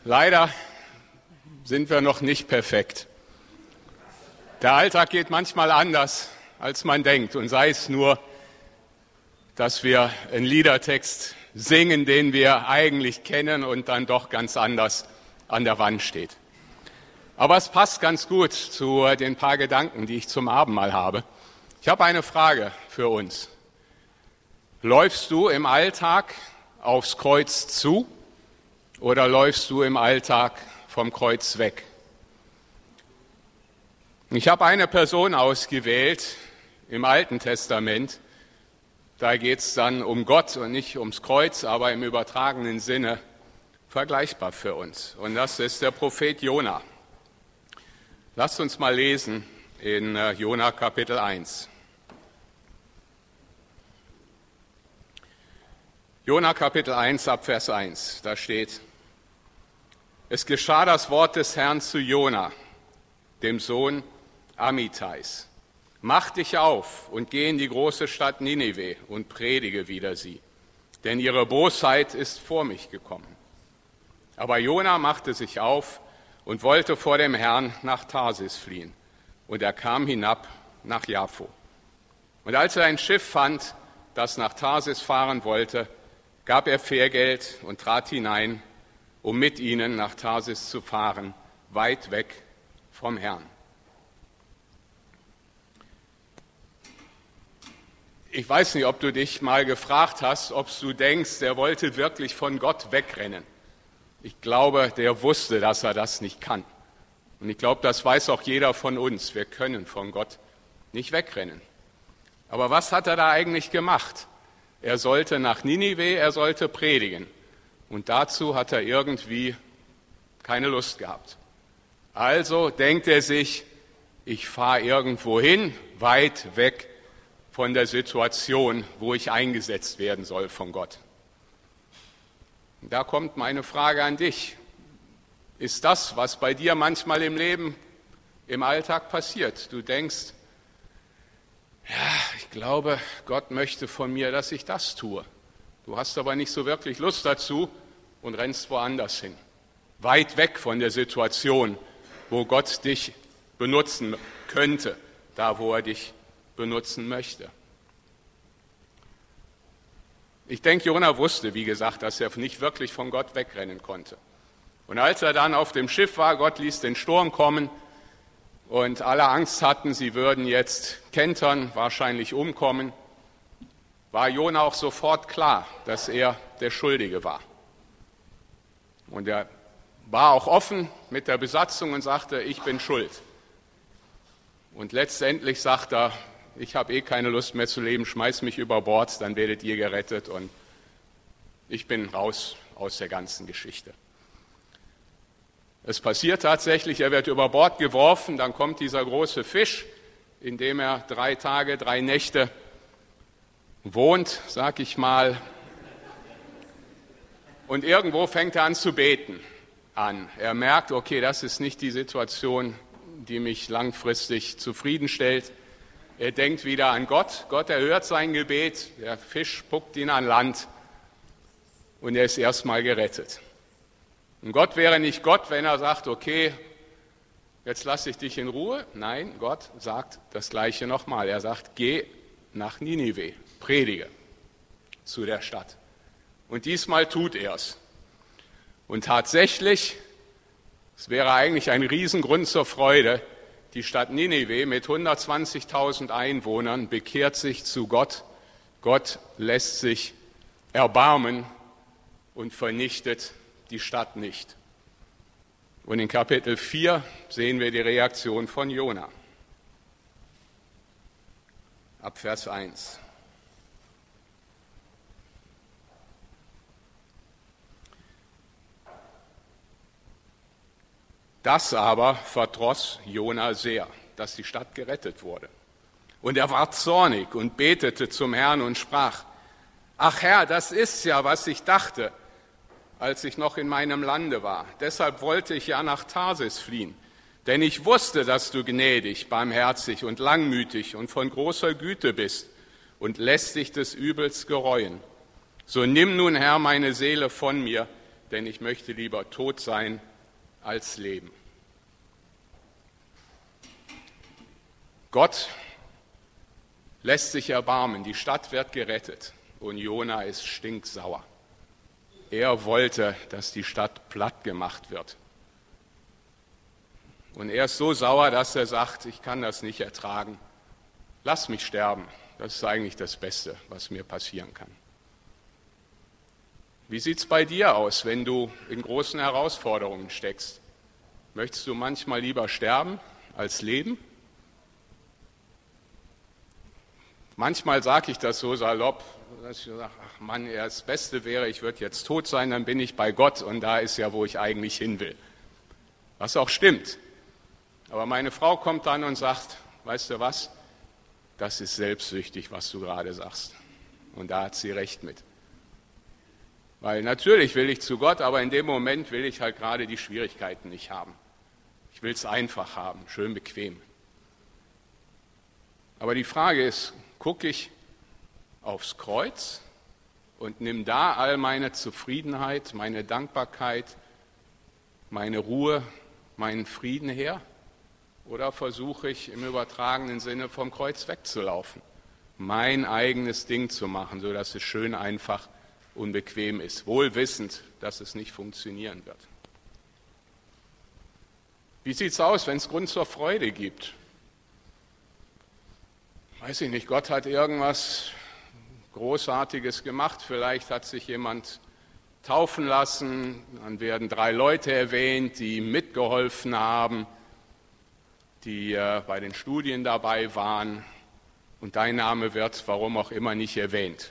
Leider sind wir noch nicht perfekt. Der Alltag geht manchmal anders, als man denkt. Und sei es nur, dass wir einen Liedertext singen, den wir eigentlich kennen und dann doch ganz anders an der Wand steht. Aber es passt ganz gut zu den paar Gedanken, die ich zum Abendmahl habe. Ich habe eine Frage für uns. Läufst du im Alltag aufs Kreuz zu oder läufst du im Alltag vom Kreuz weg? Ich habe eine Person ausgewählt im Alten Testament. Da geht es dann um Gott und nicht ums Kreuz, aber im übertragenen Sinne vergleichbar für uns. Und das ist der Prophet Jona. Lasst uns mal lesen in Jona Kapitel 1. Jona Kapitel 1 ab Vers 1, da steht: Es geschah das Wort des Herrn zu Jona, dem Sohn Amittais. Mach dich auf und geh in die große Stadt Ninive und predige wider sie, denn ihre Bosheit ist vor mich gekommen. Aber Jona machte sich auf und wollte vor dem Herrn nach Tarsis fliehen. Und er kam hinab nach Jaffo. Und als er ein Schiff fand, das nach Tarsis fahren wollte, gab er Fährgeld und trat hinein, um mit ihnen nach Tarsis zu fahren, weit weg vom Herrn. Ich weiß nicht, ob du dich mal gefragt hast, ob du denkst, der wollte wirklich von Gott wegrennen. Ich glaube, der wusste, dass er das nicht kann. Und ich glaube, das weiß auch jeder von uns. Wir können von Gott nicht wegrennen. Aber was hat er da eigentlich gemacht? Er sollte nach Ninive, er sollte predigen. Und dazu hat er irgendwie keine Lust gehabt. Also denkt er sich, ich fahre irgendwo hin, weit weg von der Situation, wo ich eingesetzt werden soll von Gott. Da kommt meine Frage an dich. Ist das, was bei dir manchmal im Leben, im Alltag passiert? Du denkst, ja, ich glaube, Gott möchte von mir, dass ich das tue. Du hast aber nicht so wirklich Lust dazu und rennst woanders hin. Weit weg von der Situation, wo Gott dich benutzen könnte, da wo er dich benutzen möchte. Ich denke, Jona wusste, wie gesagt, dass er nicht wirklich von Gott wegrennen konnte. Und als er dann auf dem Schiff war, Gott ließ den Sturm kommen und alle Angst hatten, sie würden jetzt kentern, wahrscheinlich umkommen, war Jona auch sofort klar, dass er der Schuldige war. Und er war auch offen mit der Besatzung und sagte, ich bin schuld. Und letztendlich sagt er, ich habe keine Lust mehr zu leben, schmeiß mich über Bord, dann werdet ihr gerettet und ich bin raus aus der ganzen Geschichte. Es passiert tatsächlich, er wird über Bord geworfen, dann kommt dieser große Fisch, in dem er 3 Tage, 3 Nächte wohnt, sag ich mal. Und irgendwo fängt er an zu beten an. Er merkt, okay, das ist nicht die Situation, die mich langfristig zufriedenstellt. Er denkt wieder an Gott. Gott erhört sein Gebet. Der Fisch spuckt ihn an Land und er ist erstmal gerettet. Und Gott wäre nicht Gott, wenn er sagt, okay, jetzt lasse ich dich in Ruhe. Nein, Gott sagt das Gleiche nochmal. Er sagt, geh nach Ninive, predige zu der Stadt. Und diesmal tut er es. Und tatsächlich, es wäre eigentlich ein Riesengrund zur Freude, die Stadt Ninive mit 120.000 Einwohnern bekehrt sich zu Gott. Gott lässt sich erbarmen und vernichtet die Stadt nicht. Und in Kapitel 4 sehen wir die Reaktion von Jona. Ab Vers 1. Das aber verdross Jona sehr, dass die Stadt gerettet wurde. Und er ward zornig und betete zum Herrn und sprach, ach Herr, das ist ja, was ich dachte, als ich noch in meinem Lande war. Deshalb wollte ich ja nach Tarsis fliehen, denn ich wusste, dass du gnädig, barmherzig und langmütig und von großer Güte bist und lässt dich des Übels gereuen. So nimm nun, Herr, meine Seele von mir, denn ich möchte lieber tot sein als leben. Gott lässt sich erbarmen, die Stadt wird gerettet und Jona ist stinksauer. Er wollte, dass die Stadt platt gemacht wird. Und er ist so sauer, dass er sagt, ich kann das nicht ertragen. Lass mich sterben. Das ist eigentlich das Beste, was mir passieren kann. Wie sieht es bei dir aus, wenn du in großen Herausforderungen steckst? Möchtest du manchmal lieber sterben als leben? Manchmal sage ich das so salopp, dass ich sage, ach Mann, das Beste wäre, ich würde jetzt tot sein, dann bin ich bei Gott und da ist ja, wo ich eigentlich hin will. Was auch stimmt. Aber meine Frau kommt dann und sagt, weißt du was, das ist selbstsüchtig, was du gerade sagst. Und da hat sie recht mit. Weil natürlich will ich zu Gott, aber in dem Moment will ich halt gerade die Schwierigkeiten nicht haben. Ich will es einfach haben, schön bequem. Aber die Frage ist, gucke ich aufs Kreuz und nimm da all meine Zufriedenheit, meine Dankbarkeit, meine Ruhe, meinen Frieden her? Oder versuche ich im übertragenen Sinne vom Kreuz wegzulaufen, mein eigenes Ding zu machen, sodass es schön einfach und bequem ist, wohl wissend, dass es nicht funktionieren wird? Wie sieht es aus, wenn es Grund zur Freude gibt? Weiß ich nicht, Gott hat irgendwas Großartiges gemacht, vielleicht hat sich jemand taufen lassen, dann werden 3 Leute erwähnt, die mitgeholfen haben, die bei den Studien dabei waren und dein Name wird, warum auch immer, nicht erwähnt.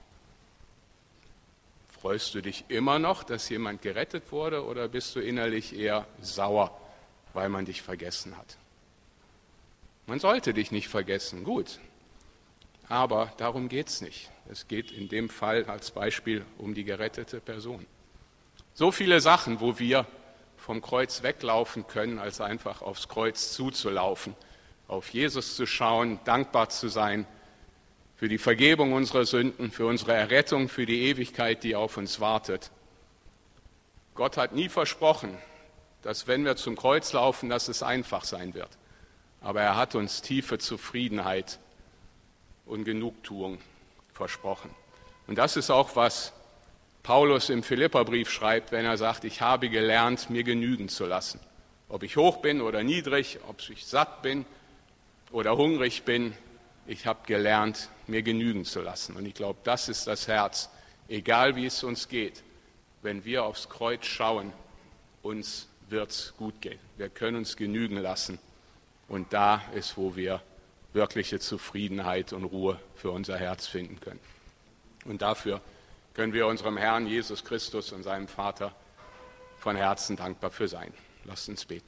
Freust du dich immer noch, dass jemand gerettet wurde oder bist du innerlich eher sauer, weil man dich vergessen hat? Man sollte dich nicht vergessen, gut, aber darum geht es nicht. Es geht in dem Fall als Beispiel um die gerettete Person. So viele Sachen, wo wir vom Kreuz weglaufen können, als einfach aufs Kreuz zuzulaufen, auf Jesus zu schauen, dankbar zu sein für die Vergebung unserer Sünden, für unsere Errettung, für die Ewigkeit, die auf uns wartet. Gott hat nie versprochen, dass wenn wir zum Kreuz laufen, dass es einfach sein wird. Aber er hat uns tiefe Zufriedenheit und Genugtuung versprochen. Und das ist auch, was Paulus im Philipperbrief schreibt, wenn er sagt, ich habe gelernt, mir genügen zu lassen. Ob ich hoch bin oder niedrig, ob ich satt bin oder hungrig bin, ich habe gelernt, mir genügen zu lassen. Und ich glaube, das ist das Herz, egal wie es uns geht. Wenn wir aufs Kreuz schauen, uns wird es gut gehen. Wir können uns genügen lassen. Und da ist, wo wir wirkliche Zufriedenheit und Ruhe für unser Herz finden können. Und dafür können wir unserem Herrn Jesus Christus und seinem Vater von Herzen dankbar für sein. Lasst uns beten.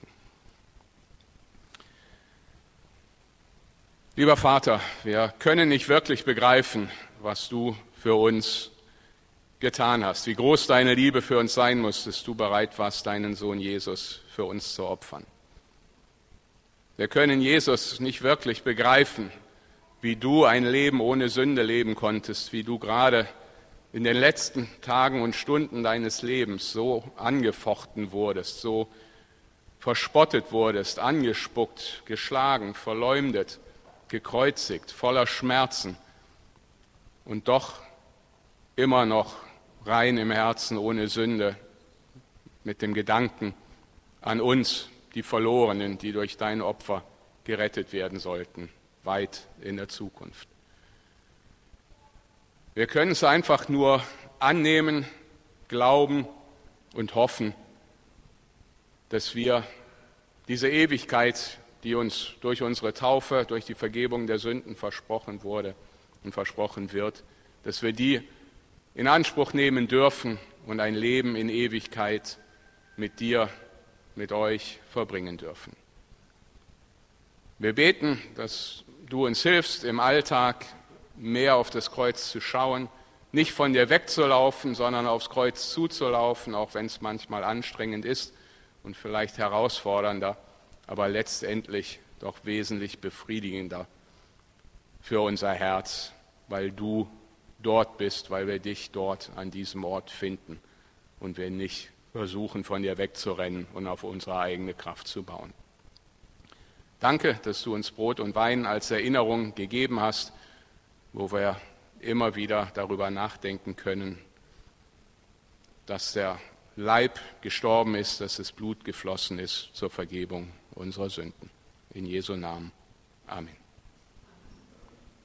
Lieber Vater, wir können nicht wirklich begreifen, was du für uns getan hast, wie groß deine Liebe für uns sein muss, dass du bereit warst, deinen Sohn Jesus für uns zu opfern. Wir können Jesus nicht wirklich begreifen, wie du ein Leben ohne Sünde leben konntest, wie du gerade in den letzten Tagen und Stunden deines Lebens so angefochten wurdest, so verspottet wurdest, angespuckt, geschlagen, verleumdet, gekreuzigt, voller Schmerzen und doch immer noch rein im Herzen, ohne Sünde, mit dem Gedanken an uns, die Verlorenen, die durch dein Opfer gerettet werden sollten, weit in der Zukunft. Wir können es einfach nur annehmen, glauben und hoffen, dass wir diese Ewigkeit, die uns durch unsere Taufe, durch die Vergebung der Sünden versprochen wurde und versprochen wird, dass wir die in Anspruch nehmen dürfen und ein Leben in Ewigkeit mit dir, mit euch verbringen dürfen. Wir beten, dass du uns hilfst, im Alltag mehr auf das Kreuz zu schauen, nicht von dir wegzulaufen, sondern aufs Kreuz zuzulaufen, auch wenn es manchmal anstrengend ist und vielleicht herausfordernder, aber letztendlich doch wesentlich befriedigender für unser Herz, weil du dort bist, weil wir dich dort an diesem Ort finden und wir nicht versuchen, von dir wegzurennen und auf unsere eigene Kraft zu bauen. Danke, dass du uns Brot und Wein als Erinnerung gegeben hast, wo wir immer wieder darüber nachdenken können, dass der Leib gestorben ist, dass das Blut geflossen ist zur Vergebung unserer Sünden. In Jesu Namen. Amen.